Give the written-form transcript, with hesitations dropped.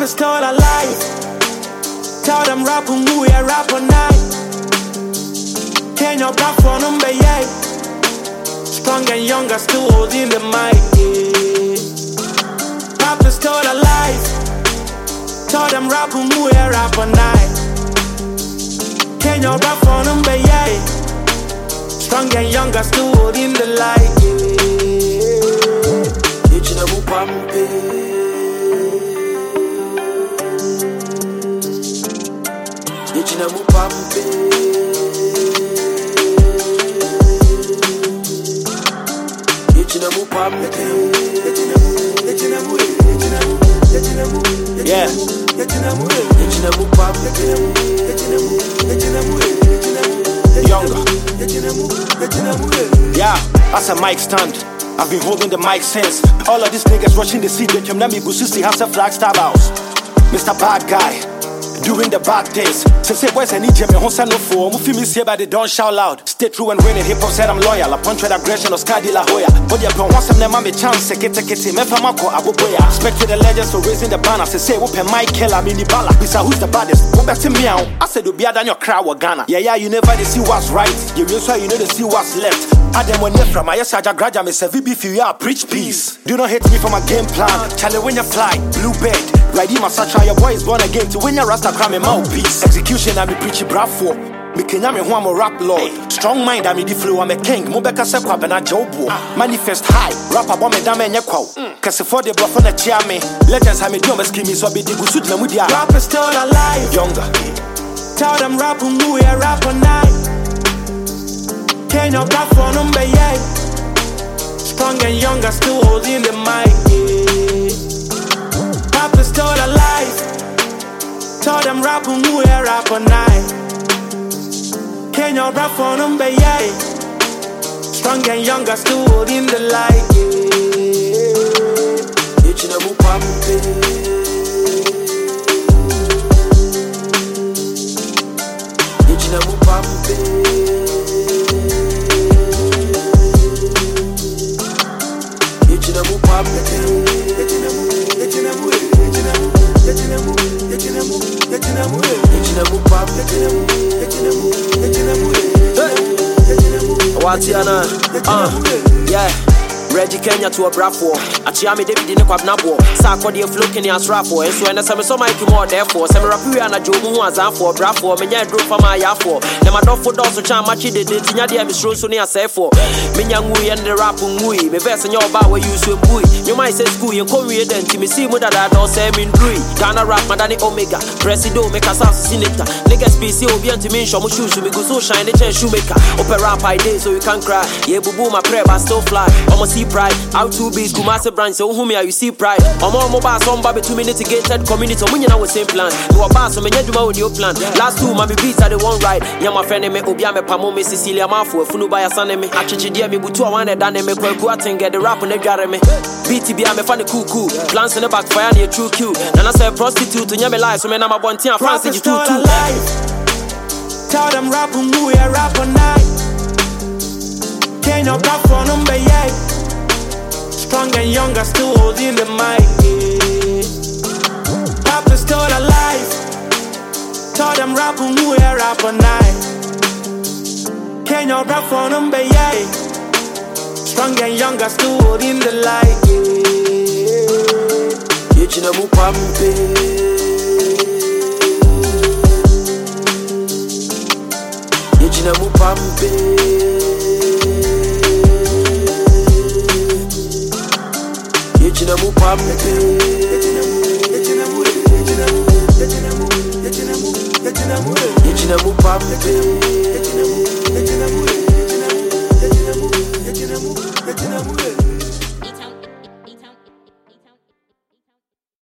Rappers told a lie. Tell them rap who we rap all night. Can your rap for number yeah. Strong and young are still holding the mic. Yeah. Rappers told a lie. Tell them rap who we rap all night. Can your rap for number yeah. Strong and young are still holding the light. Yeah. You know who pump Yechina mu pampe Yechina mu pampe Yechina mu yeah Yechina mu pampe Yechina mu younger yeah that's a mic stand. I've been holding the mic since. All of these niggas rushing the seat. They can let me go see house a flag star house. Mr. Bad Guy doing the bad things. Say boys I need you, me honsa no for. Mufi me say but they don't shout loud. Stay true and winning. Hip hop said I'm loyal. A punch with aggression or Sky De La Hoya. But you pon once them me chance. Sekete me fama ko aboboya. Respect to the legends for raising the banner. Say open mic killer mini bala. Bisa who's the baddest? Go back to me out. I said do be than your crowd or Ghana. Yeah you never they see what's right. You real so you know they see what's left. Adam when you from I said graduate me say VB if you are preach peace. Do not hate me for my game plan. Charlie when you fly blue bed. Riding my satchel, your boy is born again to win your rasta cram a mouthpiece. Execution, I'm a preachy bravo. Me Kenya me who I'm a rap lord. Strong mind, I'm the flow, I'm a king. Mobeka sekwa bena jobo. Manifest high, rap about me dame nyekwa. Cause for the bluff on the chair me. Legends have me do my skimmy so be the good suit me dia. Rappers still alive, younger. Tell them rap who we rap all night. Kenya rap for number yeah. Strong and younger still holding the mic. Yeah. Rappers told a lie. Told them rap who we rap all night. Can you rap for number yeah. Strong and young are still holding the light. Yeah. Yechina mu pampe Yechina mu pampe Yechina mu pampe Watiana, yeah. Reggie Kenya to a bravo. Achiami David in a quabnabo. Sako de floating as raffo. And so, and some so Mikey more therefore. Some Rapia and a Joe was out for bravo. Menya drew for my yafo. Nema don't for also charm machi de Tinia Miss Rosonia say for. Minyangu and the rapu mui. Me verse in your bar where you swim bui. You might say school, you come here then to me see what I don't say mean drui. Ghana rap, Madani Omega. Presido make us senator. Niggas PC will be anti me show shoes to me go so shine the chain shoemaker. Opera pie day so you can cry. Yeah, boo my prayer, but still fly. Almost see pride. Out to be Kumasi branch, so whom you see pride. I'm on mobile, some baby 2 minutes gated community. When you know the same plan, you are boss, so many do with your plan. Last two, mommy beats are the one right. Yeah, my friend, me Obiame Pamo, me Cecilia Mafu, Funu by a son, me actually, dear me, Butu, I want to done me, and get the rap on the garame. BTB, I'm a funny cool. Plans in the backfire, near true cute. And I say prostitute, and Yami life, so man, I'm a bontia, Francis, you too. Tell them rap who we rap all night. Can you rap for number yeah. Strong and young are still holding the mic. Yeah. Rappers still alive. Tell them rap who we rap all night. Can you rap for number yeah. Strong and young are still holding the light. Yeah. Yechina mu pampe Yechina mu pampe Yechina mu pampe Yechina mu pampe